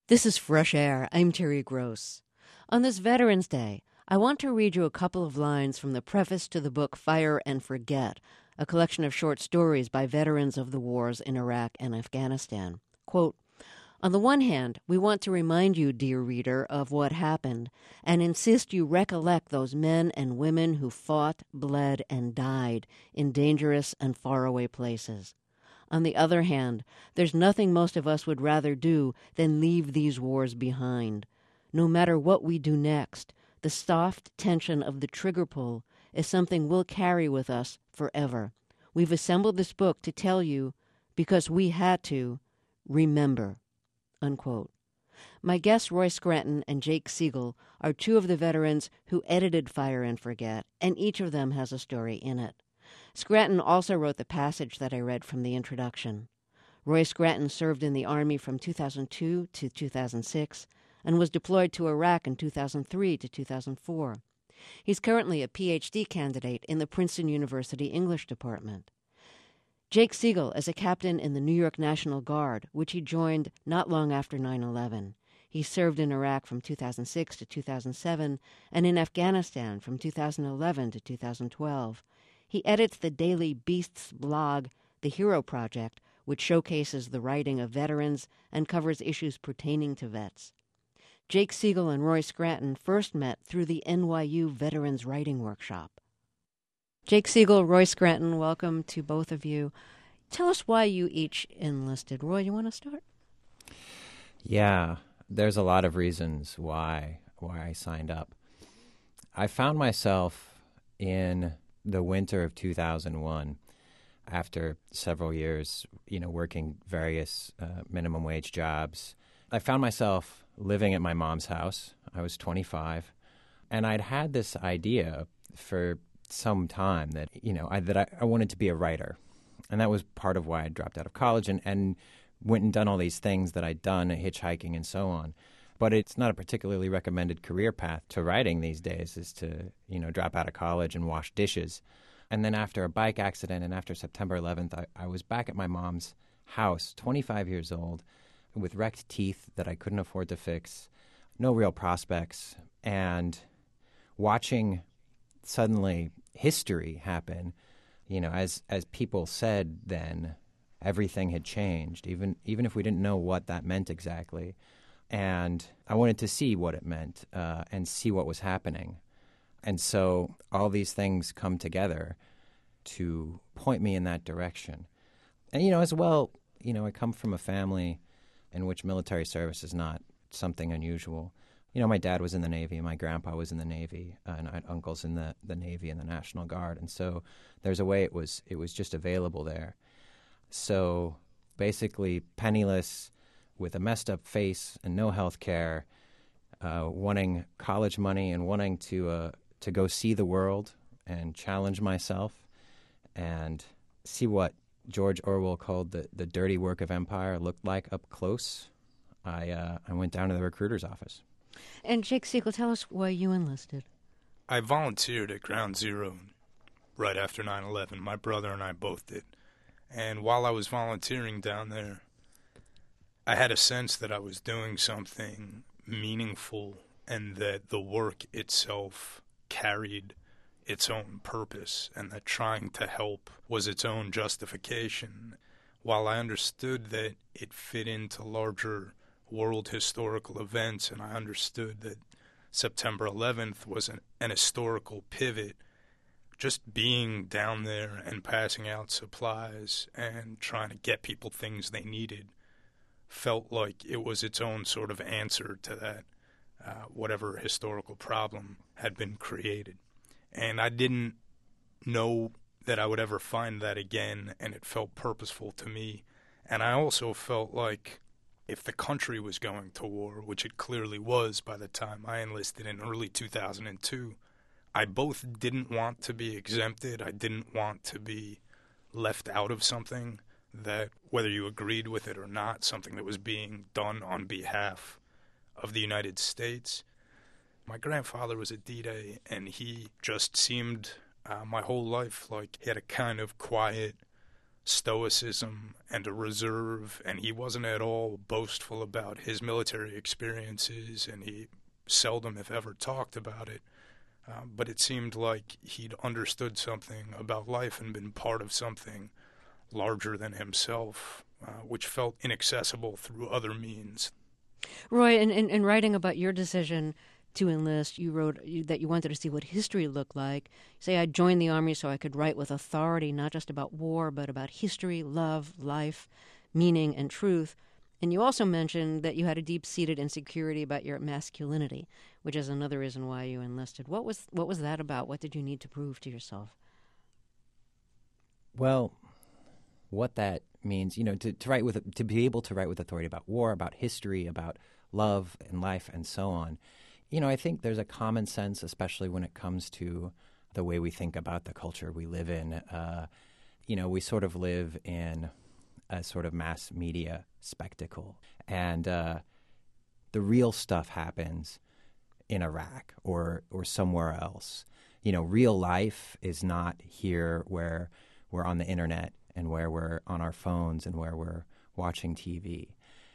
This is Fresh Air. I'm Terry Gross. On this Veterans Day, I want to read you a couple of lines from the preface to the book Fire and Forget, a collection of short stories by veterans of the wars in Iraq and Afghanistan. Quote, "On the one hand, we want to remind you, dear reader, of what happened, and insist you recollect those men and women who fought, bled, and died in dangerous and faraway places. On the other hand, there's nothing most of us would rather do than leave these wars behind. No matter what we do next, the soft tension of the trigger pull is something we'll carry with us forever. We've assembled this book to tell you, because we had to, remember." Unquote. My guests Roy Scranton and Jake Siegel are two of the veterans who edited Fire and Forget, and each of them has a story in it. Scranton also wrote the passage that I read from the introduction. Roy Scranton served in the Army from 2002 to 2006 and was deployed to Iraq in 2003 to 2004. He's currently a PhD candidate in the Princeton University English Department. Jake Siegel is a captain in the New York National Guard, which he joined not long after 9/11. He served in Iraq from 2006 to 2007 and in Afghanistan from 2011 to 2012. He edits the daily Beasts blog, The Hero Project, which showcases the writing of veterans and covers issues pertaining to vets. Jake Siegel and Roy Scranton first met through the NYU Veterans Writing Workshop. Jake Siegel, Roy Scranton, welcome to both of you. Tell us why you each enlisted. Roy, you want to start? Yeah, there's a lot of reasons why I signed up. I found myself in the winter of 2001, after several years, working various minimum wage jobs. I found myself living at my mom's house. I was 25, and I'd had this idea for some time that, I wanted to be a writer. And that was part of why I dropped out of college and went and done all these things that I'd done, hitchhiking and so on. But it's not a particularly recommended career path to writing these days, is to, drop out of college and wash dishes. And then after a bike accident and after September 11th, I was back at my mom's house, 25 years old, with wrecked teeth that I couldn't afford to fix, no real prospects, and watching suddenly history happen. As people said then, everything had changed, even if we didn't know what that meant exactly. And I wanted to see what it meant and see what was happening. And so all these things come together to point me in that direction. And, as well, I come from a family in which military service is not something unusual. My dad was in the Navy, my grandpa was in the Navy, and I had uncles in the Navy and the National Guard. And so there's a way it was just available there. So basically penniless, with a messed up face and no health care, wanting college money and wanting to go see the world and challenge myself and see what George Orwell called the dirty work of empire looked like up close, I went down to the recruiter's office. And Jake Siegel, tell us why you enlisted. I volunteered at Ground Zero right after 9/11. My brother and I both did. And while I was volunteering down there, I had a sense that I was doing something meaningful and that the work itself carried its own purpose and that trying to help was its own justification. While I understood that it fit into larger world historical events and I understood that September 11th was an historical pivot, just being down there and passing out supplies and trying to get people things they needed felt like it was its own sort of answer to that, whatever historical problem had been created. And I didn't know that I would ever find that again, and it felt purposeful to me. And I also felt like if the country was going to war, which it clearly was by the time I enlisted in early 2002, I both didn't want to be exempted. I didn't want to be left out of something that, whether you agreed with it or not, something that was being done on behalf of the United States. My grandfather was at D-Day, and he just seemed my whole life like he had a kind of quiet, stoicism and a reserve, and he wasn't at all boastful about his military experiences, and he seldom, if ever, talked about it. But it seemed like he'd understood something about life and been part of something larger than himself, which felt inaccessible through other means. Roy, in writing about your decision to enlist, you wrote that you wanted to see what history looked like. You say, I joined the Army so I could write with authority, not just about war, but about history, love, life, meaning, and truth. And you also mentioned that you had a deep-seated insecurity about your masculinity, which is another reason why you enlisted. What was that about? What did you need to prove to yourself? Well, what that means, to be able to write with authority about war, about history, about love and life and so on. I think there's a common sense, especially when it comes to the way we think about the culture we live in. We sort of live in a sort of mass media spectacle. And the real stuff happens in Iraq or somewhere else. Real life is not here where we're on the internet and where we're on our phones and where we're watching TV.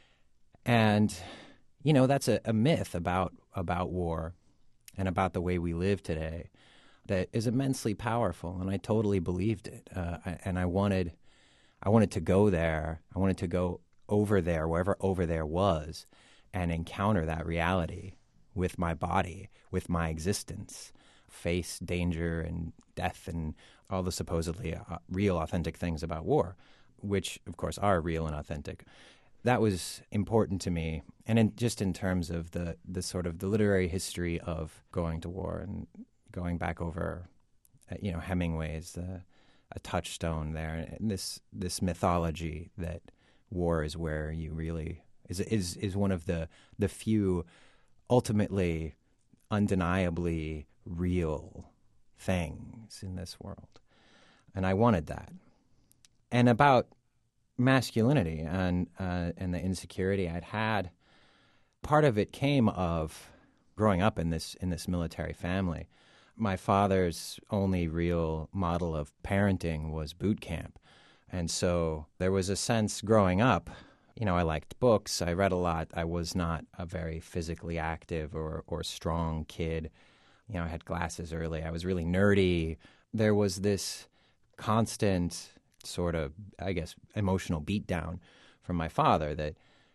And, that's a myth about war and about the way we live today that is immensely powerful. And I totally believed it. And I wanted to go there. I wanted to go over there, wherever over there was, and encounter that reality with my body, with my existence, face danger and death and all the supposedly real, authentic things about war, which, of course, are real and authentic. That was important to me. And in terms of the sort of the literary history of going to war and going back over, Hemingway's a touchstone there. And this mythology that war is where you really is one of the few ultimately undeniably real things in this world. And I wanted that. And about masculinity and the insecurity I'd had, part of it came of growing up in this military family. My father's only real model of parenting was boot camp. And so there was a sense growing up, I liked books, I read a lot. I was not a very physically active or strong kid. I had glasses early. I was really nerdy. There was this constant sort of, I guess, emotional beatdown from my father that,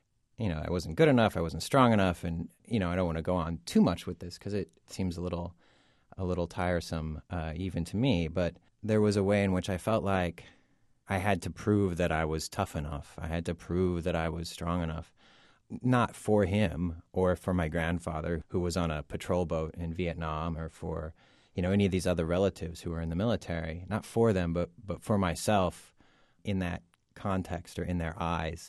I wasn't good enough, I wasn't strong enough. And, I don't want to go on too much with this because it seems a little tiresome even to me, but there was a way in which I felt like I had to prove that I was tough enough. I had to prove that I was strong enough, not for him or for my grandfather who was on a patrol boat in Vietnam or for, any of these other relatives who were in the military, not for them, but for myself in that context or in their eyes.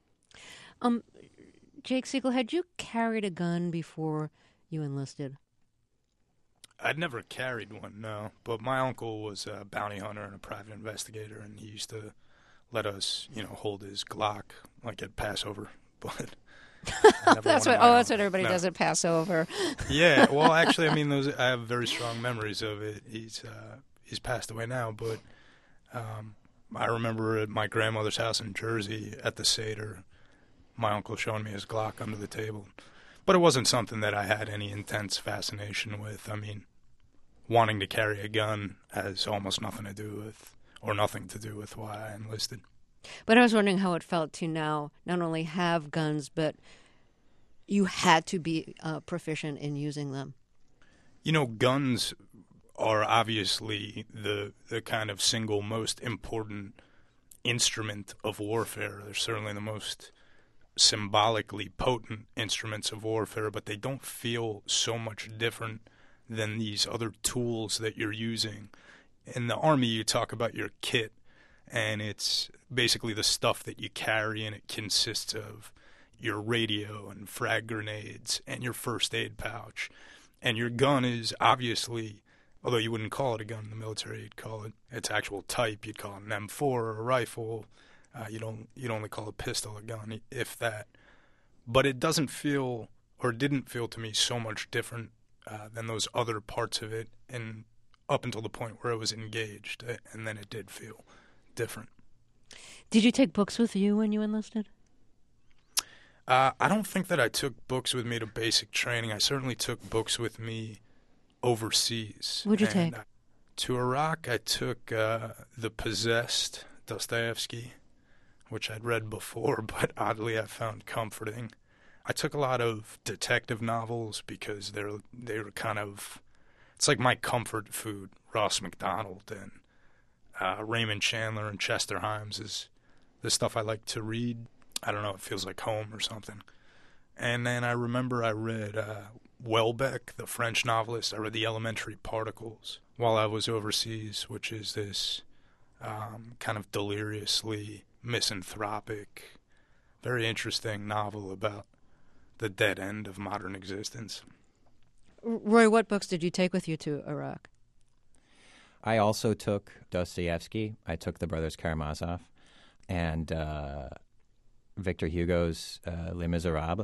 Jake Siegel, had you carried a gun before you enlisted? I'd never carried one, no. But my uncle was a bounty hunter and a private investigator, and he used to let us, hold his Glock like at Passover. But that's what everybody does at Passover. Yeah, well, actually, I have very strong memories of it. He's passed away now, but I remember at my grandmother's house in Jersey at the Seder, my uncle showing me his Glock under the table. But it wasn't something that I had any intense fascination with. Wanting to carry a gun has almost nothing to do with why I enlisted. But I was wondering how it felt to now not only have guns, but you had to be proficient in using them. Guns are obviously the kind of single most important instrument of warfare. They're certainly the most symbolically potent instruments of warfare, but they don't feel so much different than these other tools that you're using. In the Army, you talk about your kit, and it's basically the stuff that you carry, and it consists of your radio and frag grenades and your first aid pouch. And your gun is obviously, although you wouldn't call it a gun in the military, you'd call it its actual type. You'd call it an M4 or a rifle. You'd only call a pistol a gun, if that. But it didn't feel to me so much different than those other parts of it, and up until the point where it was engaged, and then it did feel different. Did you take books with you when you enlisted? I don't think that I took books with me to basic training. I certainly took books with me overseas. What'd you take? To Iraq, I took The Possessed, Dostoevsky, which I'd read before, but oddly I found comforting. I took a lot of detective novels because they were kind of, it's like my comfort food. Ross MacDonald and Raymond Chandler and Chester Himes is the stuff I like to read. I don't know, it feels like home or something. And then I remember I read Welbeck, the French novelist. I read The Elementary Particles while I was overseas, which is this kind of deliriously misanthropic, very interesting novel about the dead end of modern existence. Roy, what books did you take with you to Iraq? I also took Dostoevsky. I took The Brothers Karamazov and Victor Hugo's Les Miserables,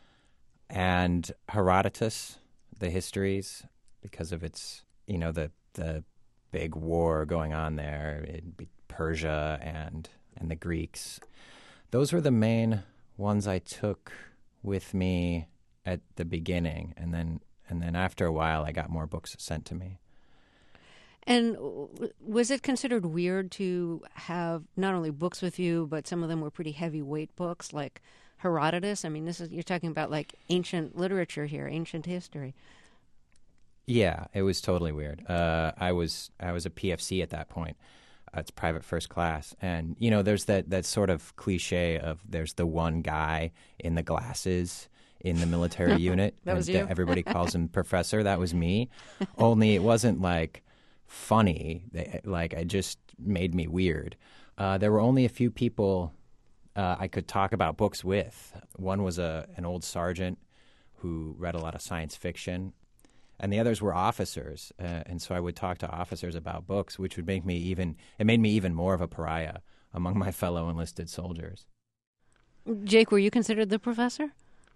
and Herodotus, the histories, because of its, the big war going on there in Persia and the Greeks. Those were the main ones I took with me at the beginning, and then after a while I got more books sent to me. And was it considered weird to have not only books with you, but some of them were pretty heavyweight books like Herodotus? I mean, you're talking about like ancient literature here, ancient history. Yeah, it was totally weird. I was a PFC at that point. It's private first class, and there's that sort of cliche of there's the one guy in the glasses in the military unit. That was you. Everybody calls him professor. That was me. Only it wasn't like funny. It just made me weird. There were only a few people I could talk about books with. One was an old sergeant who read a lot of science fiction, and the others were officers. And so I would talk to officers about books, which would make me even more of a pariah among my fellow enlisted soldiers. Jake, were you considered the professor?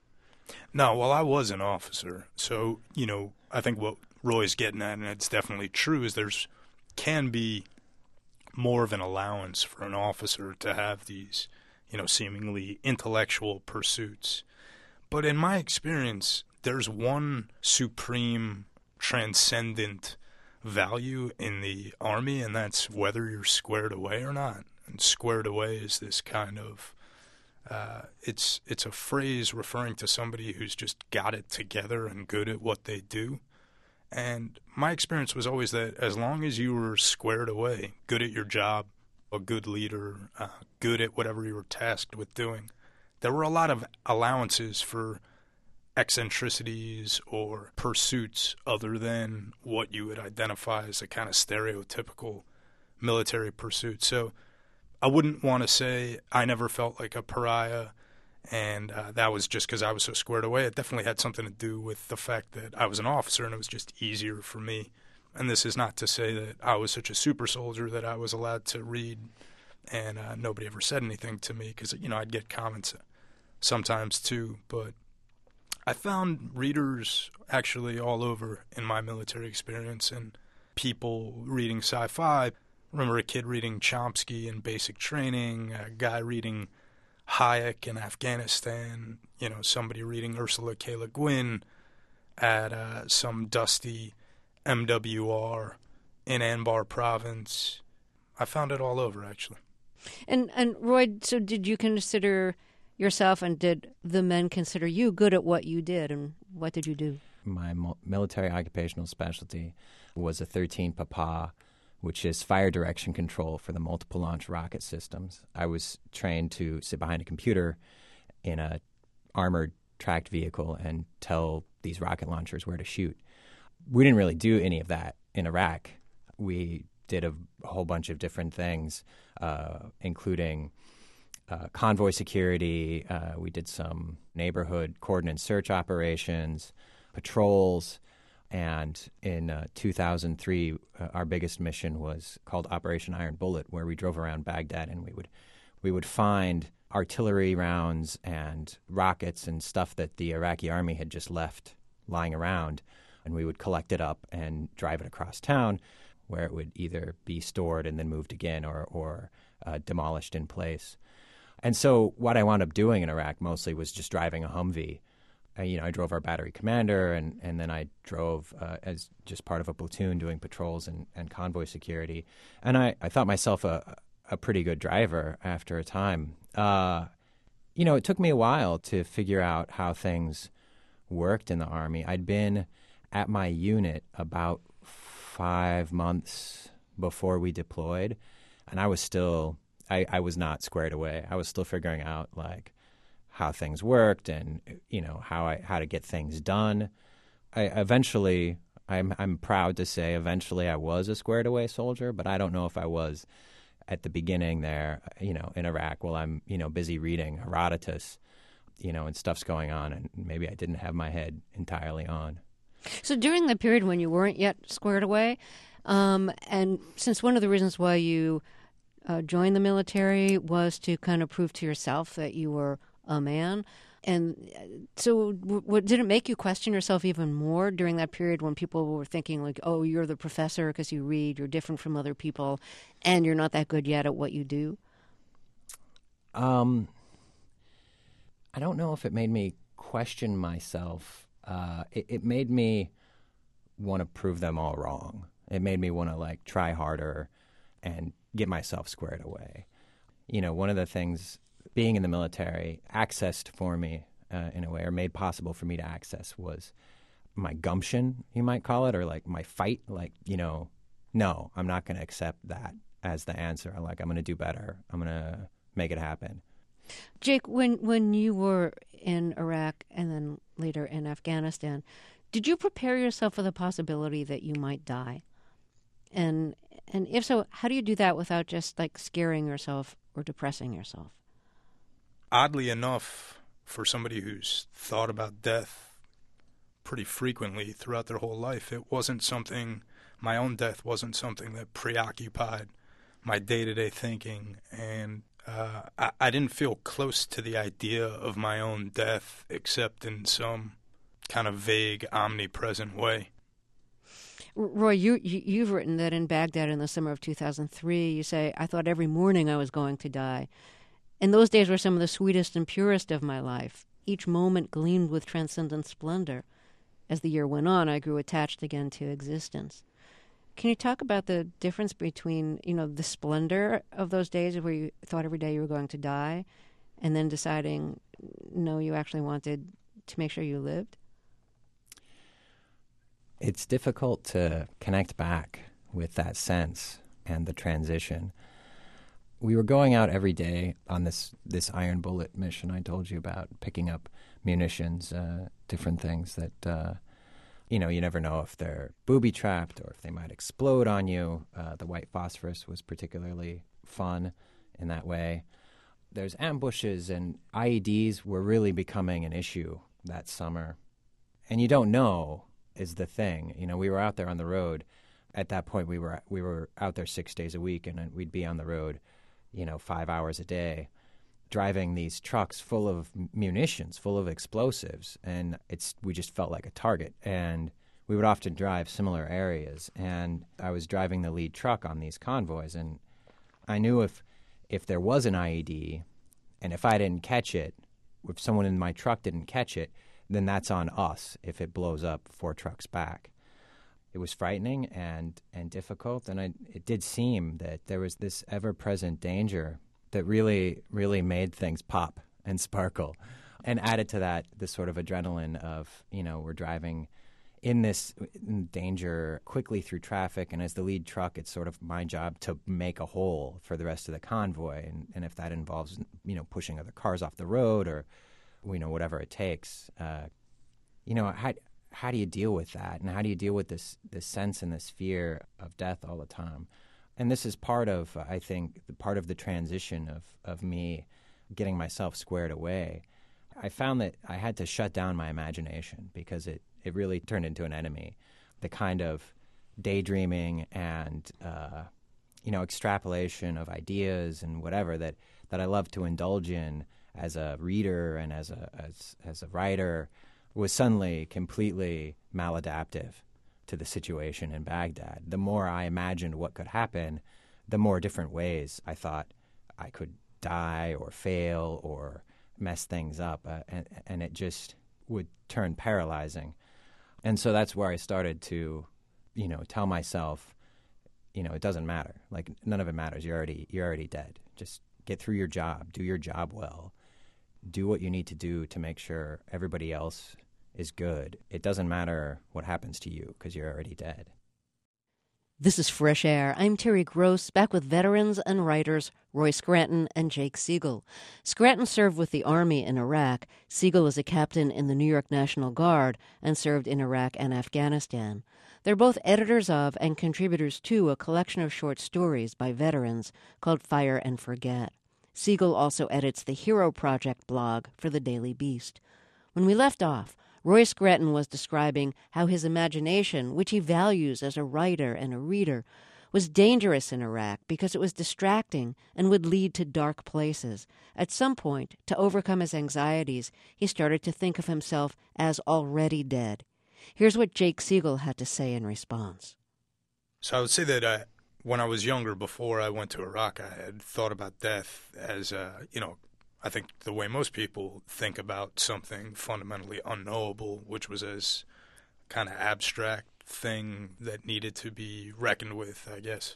No, well, I was an officer. So, I think what Roy's getting at, and it's definitely true, is can be more of an allowance for an officer to have these, seemingly intellectual pursuits. But in my experience, there's one supreme, transcendent value in the Army, and that's whether you're squared away or not. And squared away is this kind of, it's a phrase referring to somebody who's just got it together and good at what they do. And my experience was always that as long as you were squared away, good at your job, a good leader, good at whatever you were tasked with doing, there were a lot of allowances for eccentricities or pursuits other than what you would identify as a kind of stereotypical military pursuit. So I wouldn't want to say I never felt like a pariah, and that was just because I was so squared away. It definitely had something to do with the fact that I was an officer and it was just easier for me. And this is not to say that I was such a super soldier that I was allowed to read and nobody ever said anything to me because, I'd get comments sometimes too. But I found readers actually all over in my military experience, and people reading sci-fi. I remember a kid reading Chomsky in Basic Training, a guy reading Hayek in Afghanistan, somebody reading Ursula K. Le Guin at some dusty MWR in Anbar province. I found it all over, actually. And Roy, so did you consider yourself, and did the men consider you good at what you did, and what did you do? My military occupational specialty was a 13 Papa, which is fire direction control for the multiple launch rocket systems. I was trained to sit behind a computer in a armored tracked vehicle and tell these rocket launchers where to shoot. We didn't really do any of that in Iraq. We did a whole bunch of different things, including convoy security. We did some neighborhood coordinate search operations, patrols. And in 2003, our biggest mission was called Operation Iron Bullet, where we drove around Baghdad and we would find artillery rounds and rockets and stuff that the Iraqi army had just left lying around, and we would collect it up and drive it across town, where it would either be stored and then moved again, or demolished in place. And so what I wound up doing in Iraq mostly was just driving a Humvee. I drove our battery commander, and then I drove as just part of a platoon doing patrols and convoy security. And I thought myself a pretty good driver after a time. It took me a while to figure out how things worked in the Army. I'd been at my unit about 5 months before we deployed, and I was still, I was not squared away. I was still figuring out, like, how things worked and, how to get things done. I'm proud to say eventually I was a squared away soldier, but I don't know if I was at the beginning there, in Iraq while I'm, busy reading Herodotus, and stuff's going on, and maybe I didn't have my head entirely on. So during the period when you weren't yet squared away, and since one of the reasons why you joined the military was to kind of prove to yourself that you were a man, and so did it make you question yourself even more during that period when people were thinking like, oh, you're the professor because you read, you're different from other people, and you're not that good yet at what you do? I don't know if it made me question myself. It made me want to prove them all wrong. It made me want to try harder and get myself squared away. One of the things being in the military accessed for me in a way, or made possible for me to access, was my gumption, you might call it, or my fight. No, I'm not going to accept that as the answer. I'm going to do better. I'm going to make it happen. Jake, when you were in Iraq and then later in Afghanistan, did you prepare yourself for the possibility that you might die? And if so, how do you do that without just scaring yourself or depressing yourself? Oddly enough, for somebody who's thought about death pretty frequently throughout their whole life, my own death wasn't something that preoccupied my day-to-day thinking, and I didn't feel close to the idea of my own death except in some kind of vague, omnipresent way. Roy, you've written that in Baghdad in the summer of 2003, you say, I thought every morning I was going to die. And those days were some of the sweetest and purest of my life. Each moment gleamed with transcendent splendor. As the year went on, I grew attached again to existence. Can you talk about the difference between, the splendor of those days where you thought every day you were going to die, and then deciding, no, you actually wanted to make sure you lived? It's difficult to connect back with that sense and the transition. We were going out every day on this Iron Bullet mission I told you about, picking up munitions, different things that, you never know if they're booby-trapped or if they might explode on you. The white phosphorus was particularly fun in that way. There's ambushes, and IEDs were really becoming an issue that summer. And you don't know is the thing. We were out there on the road. At that point, we were out there 6 days a week, and we'd be on the road 5 hours a day, driving these trucks full of munitions, full of explosives, and we just felt like a target. And we would often drive similar areas, and I was driving the lead truck on these convoys, and I knew if there was an IED, and if I didn't catch it, if someone in my truck didn't catch it, then that's on us if it blows up 4 trucks back. It was frightening and difficult, and it did seem that there was this ever-present danger that really, really made things pop and sparkle. And added to that, this sort of adrenaline of, we're driving in this danger quickly through traffic, and as the lead truck, it's sort of my job to make a hole for the rest of the convoy. And if that involves, pushing other cars off the road or, whatever it takes, how do you deal with that? And how do you deal with this sense and this fear of death all the time? And this is part of, I think, part of the transition of me getting myself squared away. I found that I had to shut down my imagination because it really turned into an enemy. The kind of daydreaming and, extrapolation of ideas and whatever that I love to indulge in as a reader and as a writer was suddenly completely maladaptive to the situation in Baghdad. The more I imagined what could happen, the more different ways I thought I could die or fail or mess things up, and it just would turn paralyzing. And so that's where I started to, tell myself, it doesn't matter. Like, none of it matters. You're already dead. Just get through your job, do your job well, do what you need to do to make sure everybody else is good. It doesn't matter what happens to you because you're already dead. This is Fresh Air. I'm Terry Gross, back with veterans and writers Roy Scranton and Jake Siegel. Scranton served with the Army in Iraq. Siegel is a captain in the New York National Guard and served in Iraq and Afghanistan. They're both editors of and contributors to a collection of short stories by veterans called Fire and Forget. Siegel also edits the Hero Project blog for the Daily Beast. When we left off, Roy Scranton was describing how his imagination, which he values as a writer and a reader, was dangerous in Iraq because it was distracting and would lead to dark places. At some point, to overcome his anxieties, he started to think of himself as already dead. Here's what Jake Siegel had to say in response. So I would say that when I was younger, before I went to Iraq, I had thought about death as, I think the way most people think about something fundamentally unknowable, which was as kind of abstract thing that needed to be reckoned with, I guess.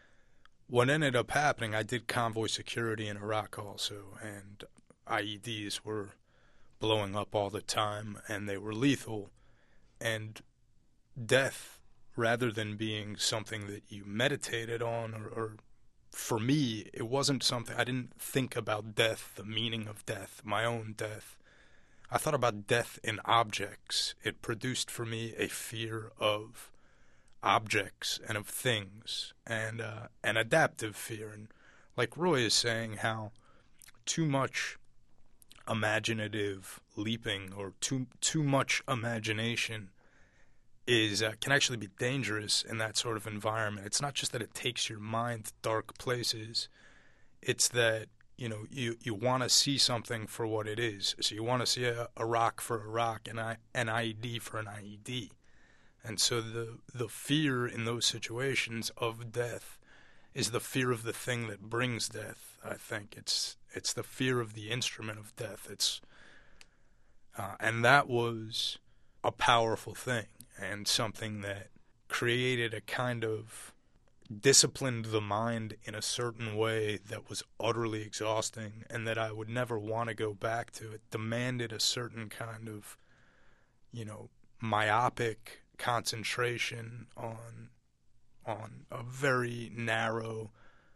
What ended up happening, I did convoy security in Iraq also, and IEDs were blowing up all the time, and they were lethal. And death, rather than being something that you meditated on or for me, it wasn't something, I didn't think about death, the meaning of death, my own death. I thought about death in objects. It produced for me a fear of objects and of things, and an adaptive fear. And like Roy is saying, how too much imaginative leaping or too much imagination is can actually be dangerous in that sort of environment. It's not just that it takes your mind to dark places. It's that, you want to see something for what it is. So you want to see a rock for a rock and an IED for an IED. And so the fear in those situations of death is the fear of the thing that brings death, I think. It's the fear of the instrument of death. And that was a powerful thing. And something that created a kind of disciplined the mind in a certain way that was utterly exhausting and that I would never want to go back to. It demanded a certain kind of, myopic concentration on a very narrow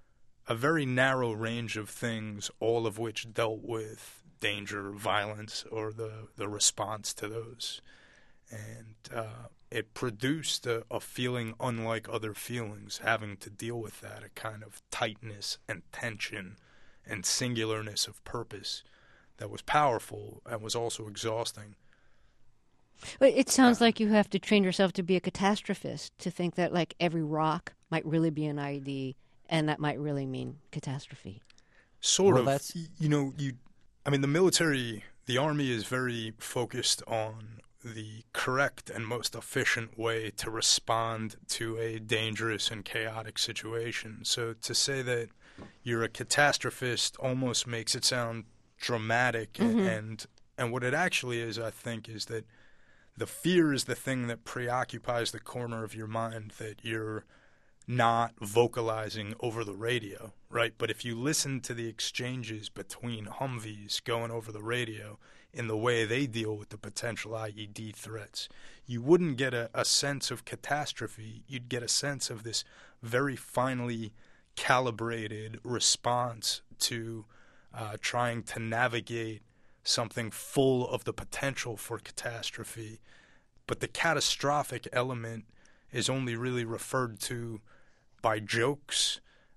range of things, all of which dealt with danger, violence, or the response to those. And it produced a feeling unlike other feelings, having to deal with that, a kind of tightness and tension and singularness of purpose that was powerful and was also exhausting. But it sounds like you have to train yourself to be a catastrophist, to think that like every rock might really be an IED, and that might really mean catastrophe. Sort of. The military, the Army is very focused on the correct and most efficient way to respond to a dangerous and chaotic situation. So to say that you're a catastrophist almost makes it sound dramatic, and what it actually is, I think, is that the fear is the thing that preoccupies the corner of your mind that you're not vocalizing over the radio, right? But if you listen to the exchanges between Humvees going over the radio in the way they deal with the potential IED threats, you wouldn't get a sense of catastrophe. You'd get a sense of this very finely calibrated response to trying to navigate something full of the potential for catastrophe. But the catastrophic element is only really referred to by jokes,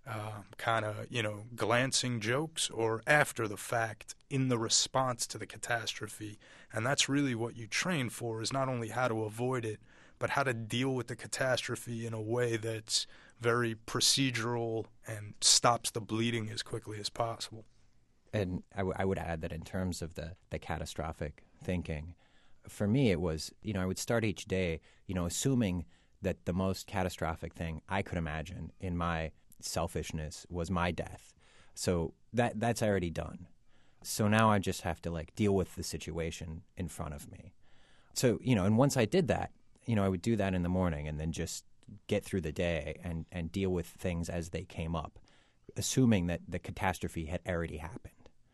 glancing jokes, or after the fact in the response to the catastrophe. And that's really what you train for, is not only how to avoid it, but how to deal with the catastrophe in a way that's very procedural and stops the bleeding as quickly as possible. And I would add that in terms of the catastrophic thinking, for me it was, I would start each day, assuming that the most catastrophic thing I could imagine in my selfishness was my death. So that's already done. So now I just have to like deal with the situation in front of me. So, and once I did that, I would do that in the morning and then just get through the day and deal with things as they came up, assuming that the catastrophe had already happened.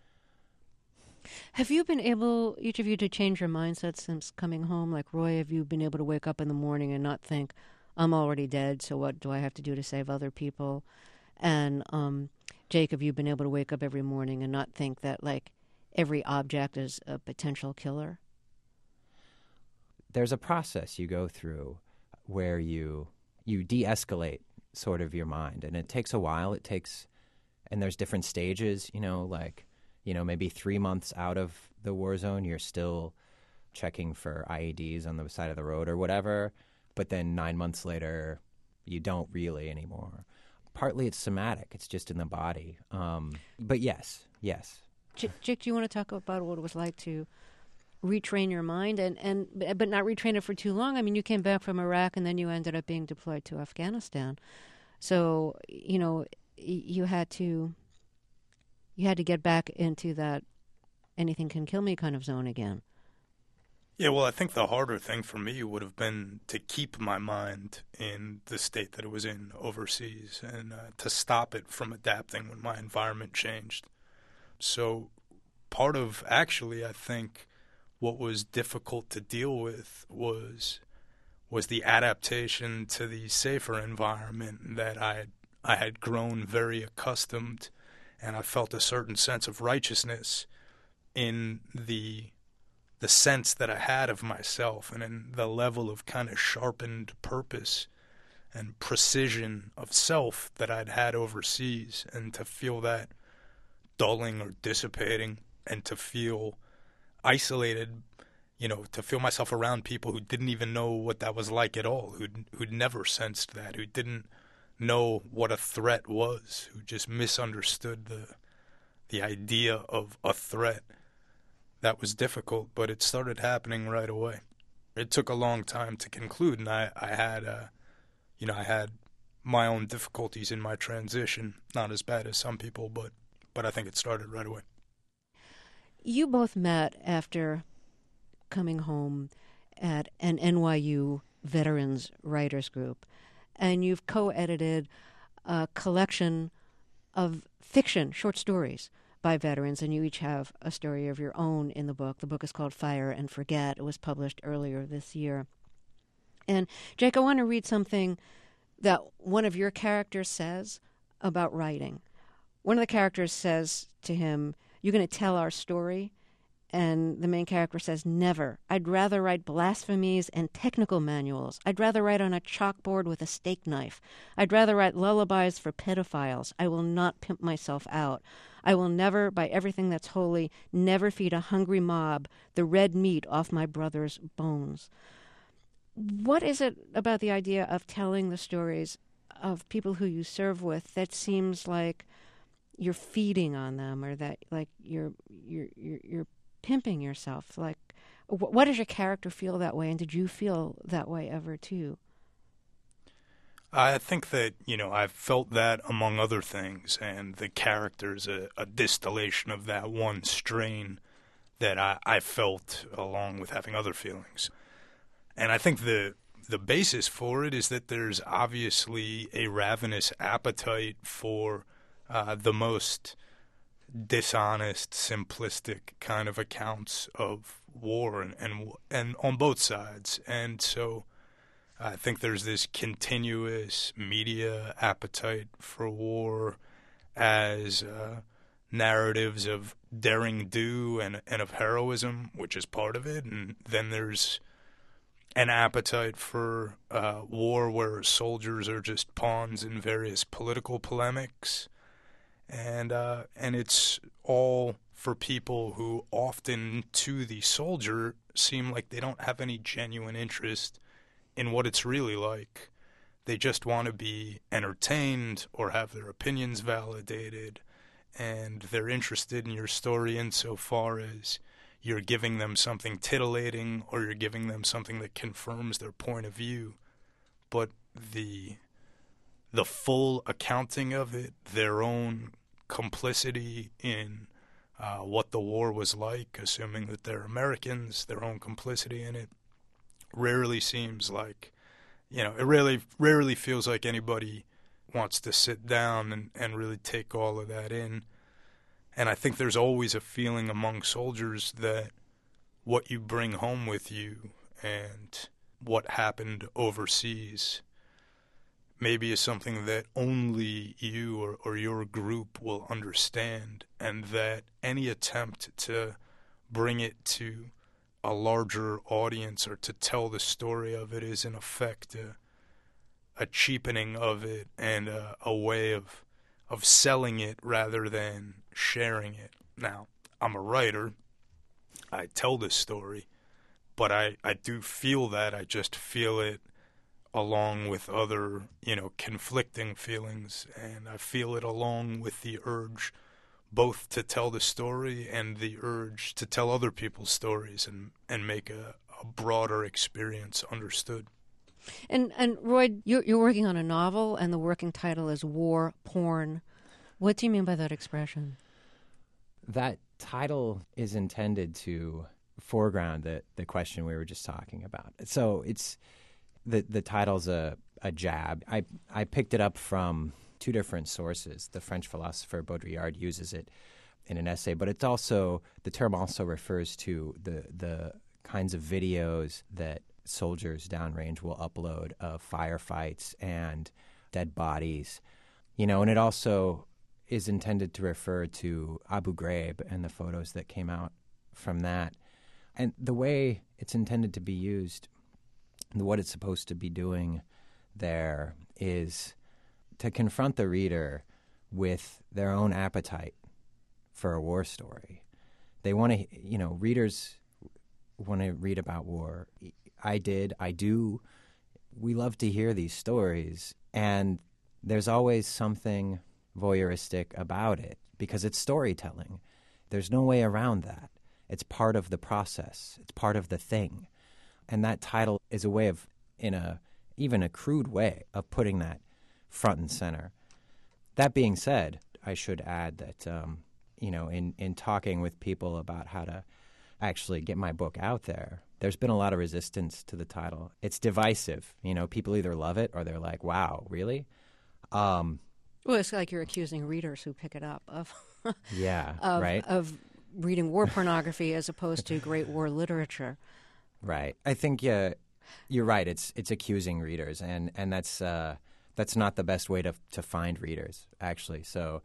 Have you been able, each of you, to change your mindset since coming home? Like, Roy, have you been able to wake up in the morning and not think, I'm already dead, so what do I have to do to save other people? And Jake, have you been able to wake up every morning and not think that, like, every object is a potential killer? There's a process you go through where you de-escalate sort of your mind, and it takes a while. And there's different stages, maybe 3 months out of the war zone, you're still checking for IEDs on the side of the road or whatever, but then 9 months later, you don't really anymore. Partly it's somatic, it's just in the body. But yes. Jake, do you want to talk about what it was like to retrain your mind but not retrain it for too long? I mean, you came back from Iraq and then you ended up being deployed to Afghanistan. So, you had to get back into that anything can kill me kind of zone again. Yeah, well, I think the harder thing for me would have been to keep my mind in the state that it was in overseas and to stop it from adapting when my environment changed. So part of, actually, I think, what was difficult to deal with was the adaptation to the safer environment that I had grown very accustomed, and I felt a certain sense of righteousness in the sense that I had of myself and in the level of kind of sharpened purpose and precision of self that I'd had overseas, and to feel that dulling or dissipating and to feel isolated, to feel myself around people who didn't even know what that was like at all, who'd never sensed that, who didn't know what a threat was, who just misunderstood the idea of a threat. That was difficult, but it started happening right away. It took a long time to conclude, and I had my own difficulties in my transition, not as bad as some people, but I think it started right away. You both met after coming home at an NYU Veterans Writers Group, and you've co-edited a collection of fiction, short stories, by veterans, and you each have a story of your own in the book. The book is called Fire and Forget. It was published earlier this year. And, Jake, I want to read something that one of your characters says about writing. One of the characters says to him, "You're going to tell our story?" And the main character says, "Never. I'd rather write blasphemies and technical manuals. I'd rather write on a chalkboard with a steak knife. I'd rather write lullabies for pedophiles. I will not pimp myself out. I will never, by everything that's holy, never feed a hungry mob the red meat off my brother's bones." What is it about the idea of telling the stories of people who you serve with that seems like you're feeding on them, or that like you're pimping yourself? Like, what does your character feel that way, and did you feel that way ever too? I think that, I've felt that among other things, and the character's a distillation of that one strain that I felt along with having other feelings. And I think the basis for it is that there's obviously a ravenous appetite for the most dishonest, simplistic kind of accounts of war and on both sides. And so I think there's this continuous media appetite for war as narratives of daring do and of heroism, which is part of it. And then there's an appetite for war where soldiers are just pawns in various political polemics. And it's all for people who often, to the soldier, seem like they don't have any genuine interest in what it's really like. They just want to be entertained or have their opinions validated, and they're interested in your story insofar as you're giving them something titillating or you're giving them something that confirms their point of view. But the full accounting of it, their own complicity in what the war was like, assuming that they're Americans, their own complicity in it, rarely seems like, it rarely feels like anybody wants to sit down and really take all of that in. And I think there's always a feeling among soldiers that what you bring home with you and what happened overseas maybe is something that only you or your group will understand, and that any attempt to bring it to a larger audience or to tell the story of it is in effect a cheapening of it and a way of selling it rather than sharing it. Now, I'm a writer. I tell this story, but I do feel that. I just feel it along with other, conflicting feelings, and I feel it along with the urge both to tell the story and the urge to tell other people's stories and make a broader experience understood. And Roy, you're working on a novel, and the working title is War Porn. What do you mean by that expression? That title is intended to foreground the question we were just talking about. So it's the title's a jab. I picked it up from two different sources. The French philosopher Baudrillard uses it in an essay, but it's also, the term also refers to the kinds of videos that soldiers downrange will upload of firefights and dead bodies, and it also is intended to refer to Abu Ghraib and the photos that came out from that. And the way it's intended to be used, what it's supposed to be doing there is to confront the reader with their own appetite for a war story. They want to, readers want to read about war. I do. We love to hear these stories, and there's always something voyeuristic about it because it's storytelling. There's no way around that. It's part of the process. It's part of the thing. And that title is a way of, even a crude way, of putting that front and center. That being said, I should add that, in talking with people about how to actually get my book out there, there's been a lot of resistance to the title. It's divisive. People either love it or they're like, wow, really? Well, it's like you're accusing readers who pick it up of right? of reading war pornography as opposed to great war literature. Right. I think you're right. It's accusing readers, and that's not the best way to find readers, actually. So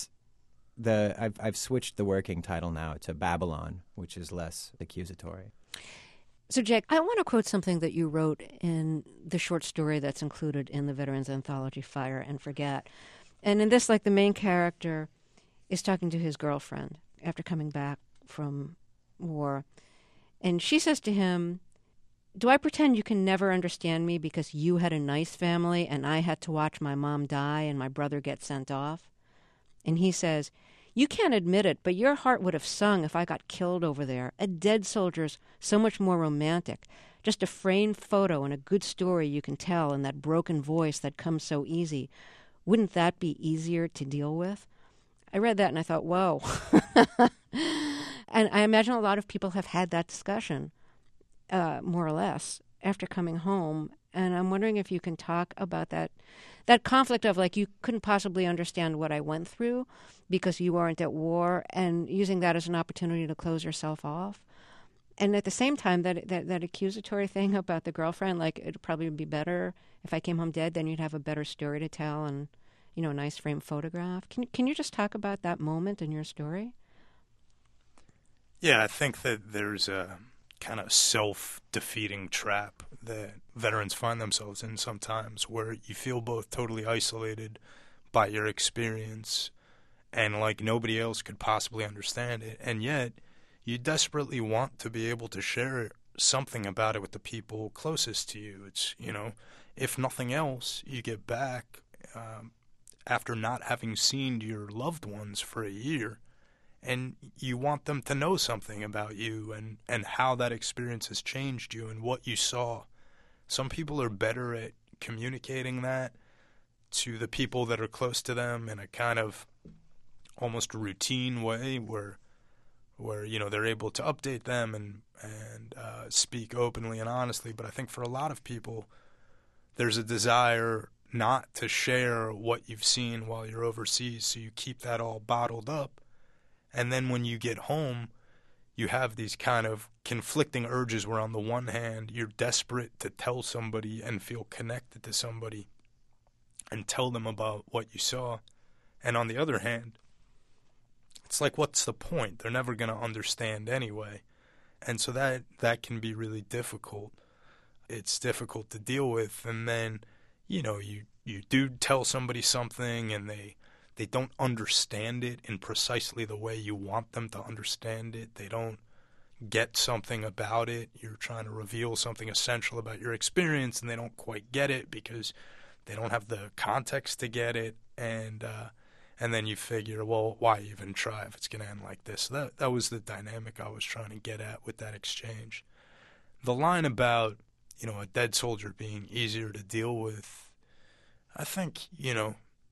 I've switched the working title now to Babylon, which is less accusatory. So, Jack, I want to quote something that you wrote in the short story that's included in the Veterans Anthology, Fire and Forget. And in this, the main character is talking to his girlfriend after coming back from war. And she says to him, "Do I pretend you can never understand me because you had a nice family and I had to watch my mom die and my brother get sent off?" And he says, "You can't admit it, but your heart would have sung if I got killed over there. A dead soldier's so much more romantic. Just a framed photo and a good story you can tell in that broken voice that comes so easy. Wouldn't that be easier to deal with?" I read that and I thought, whoa. And I imagine a lot of people have had that discussion, more or less, after coming home. And I'm wondering if you can talk about that conflict of, you couldn't possibly understand what I went through because you weren't at war, and using that as an opportunity to close yourself off. And at the same time, that accusatory thing about the girlfriend, it'd probably be better if I came home dead, then you'd have a better story to tell and, a nice framed photograph. Can you just talk about that moment in your story? Yeah, I think that there's a kind of self-defeating trap that veterans find themselves in sometimes, where you feel both totally isolated by your experience and like nobody else could possibly understand it, and yet you desperately want to be able to share something about it with the people closest to you. It's, if nothing else, you get back after not having seen your loved ones for a year, and you want them to know something about you and how that experience has changed you and what you saw. Some people are better at communicating that to the people that are close to them in a kind of almost routine way where they're able to update them and speak openly and honestly. But I think for a lot of people, there's a desire not to share what you've seen while you're overseas, so you keep that all bottled up. And then when you get home, you have these kind of conflicting urges where on the one hand, you're desperate to tell somebody and feel connected to somebody and tell them about what you saw. And on the other hand, it's like, what's the point? They're never going to understand anyway. And so that can be really difficult. It's difficult to deal with. And then, you do tell somebody something and they don't understand it in precisely the way you want them to understand it. They don't get something about it. You're trying to reveal something essential about your experience and they don't quite get it because they don't have the context to get it. And then you figure, well, why even try if it's going to end like this? So that was the dynamic I was trying to get at with that exchange. The line about, a dead soldier being easier to deal with, I think, you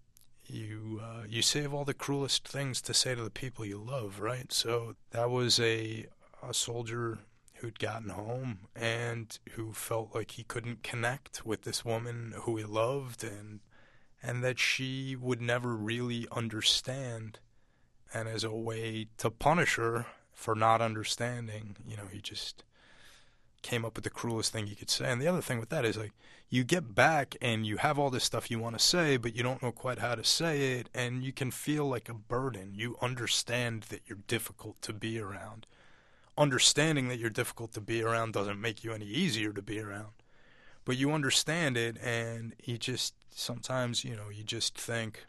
save all the cruelest things to say to the people you love, right? So that was a soldier who'd gotten home and who felt like he couldn't connect with this woman who he loved and that she would never really understand. And as a way to punish her for not understanding, he just came up with the cruelest thing you could say. And the other thing with that is, like, you get back and you have all this stuff you want to say, but you don't know quite how to say it, and you can feel like a burden. You understand that you're difficult to be around. Understanding that you're difficult to be around doesn't make you any easier to be around. But you understand it, and you just sometimes, you just think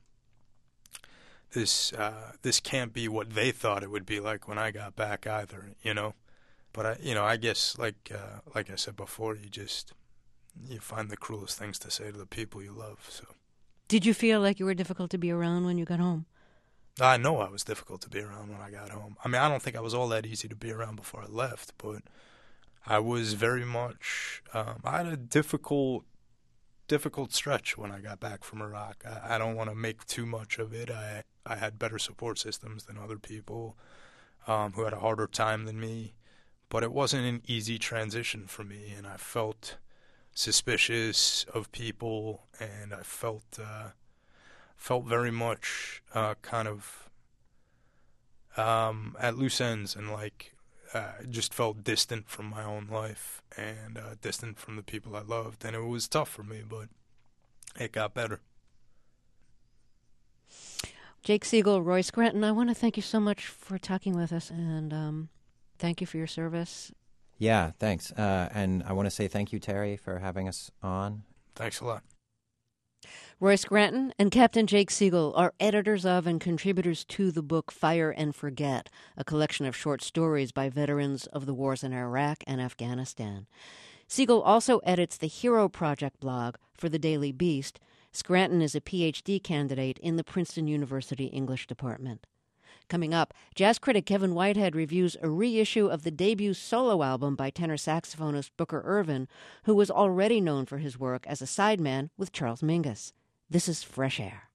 this can't be what they thought it would be like when I got back either, But I guess like I said before, you find the cruelest things to say to the people you love. So, did you feel like you were difficult to be around when you got home? I know I was difficult to be around when I got home. I mean, I don't think I was all that easy to be around before I left, but I was very much. I had a difficult stretch when I got back from Iraq. I don't want to make too much of it. I had better support systems than other people who had a harder time than me. But it wasn't an easy transition for me, and I felt suspicious of people, and I felt very much kind of at loose ends, and just felt distant from my own life and distant from the people I loved, and it was tough for me, but it got better. Jake Siegel, Roy Scranton, I want to thank you so much for talking with us, and thank you for your service. Yeah, thanks. And I want to say thank you, Terry, for having us on. Thanks a lot. Roy Scranton and Captain Jake Siegel are editors of and contributors to the book Fire and Forget, a collection of short stories by veterans of the wars in Iraq and Afghanistan. Siegel also edits the Hero Project blog for the Daily Beast. Scranton is a Ph.D. candidate in the Princeton University English Department. Coming up, jazz critic Kevin Whitehead reviews a reissue of the debut solo album by tenor saxophonist Booker Ervin, who was already known for his work as a sideman with Charles Mingus. This is Fresh Air.